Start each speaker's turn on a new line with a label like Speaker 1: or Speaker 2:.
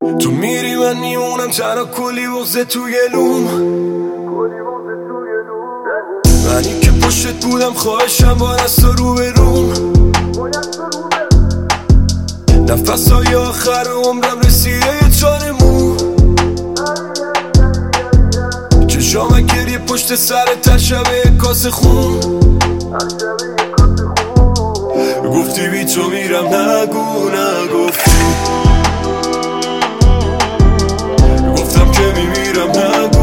Speaker 1: تو میری من میمونم تنها کلی بغضه توی لوم. منی که پشتت بودم خواهشم با دست رو به روم. نفسهای آخر عمرم رسیده یه چاره مو. چشام گریه پشت سرت هر شبه کاسه خون. گفتی بی تو میرم نگو نگفتی. گفتم که میمیرم نگو